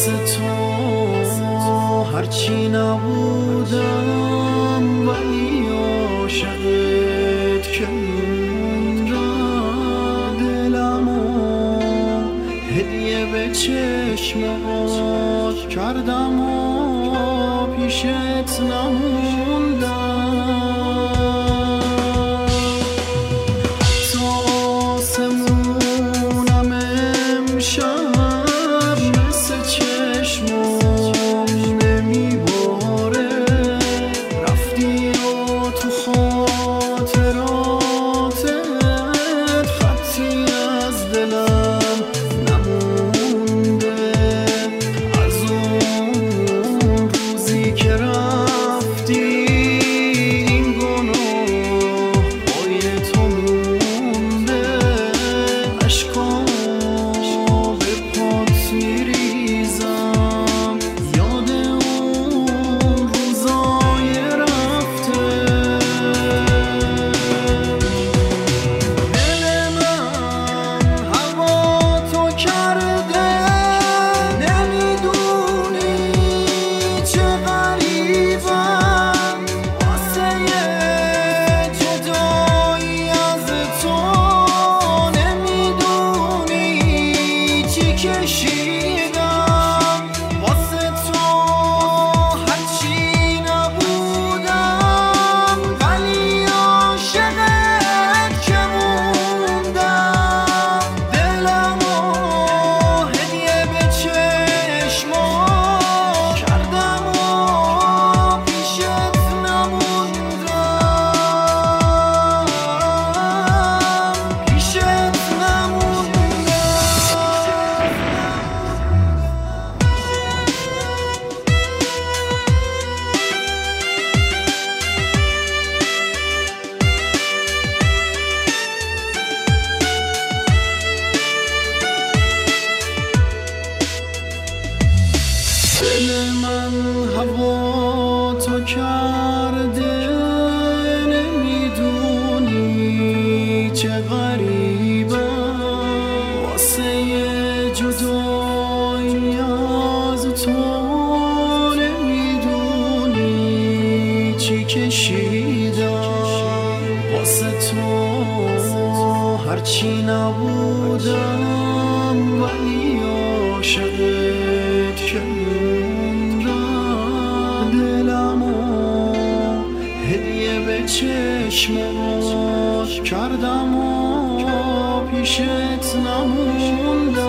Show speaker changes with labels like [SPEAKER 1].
[SPEAKER 1] تو هرچی نبودم ولی عاشقت که موندم دلمو هدیه به چشمات کردم و پیشت نموندم تا آسمونم امشب مثل چشمم نمیباره رفتی و تو خاطراتت خطی از دلم نمونده از اون روزی که رفتی این گناه پای تو مونده عشقا به پات میریزم یاد اون روزای رفته دل من هوا تو کرده نمیدونی چه غریبم واسه جدایی از تو نمیدونی چی کشیدم واسه تو هرچی نبودم ولی عاشقت که موندم دلمو هدیه به چشمات کردم و پیشت نموندم پیشت نموندم دل من هوا تو کرده نمیدونی چه غریبم واسه جدایی از تو نمیدونی چی کشیدم واسه تو هرچی نبودم ولی عاشقت که موندم دلمو هدیه به چشمات کردم و پیشت نموندم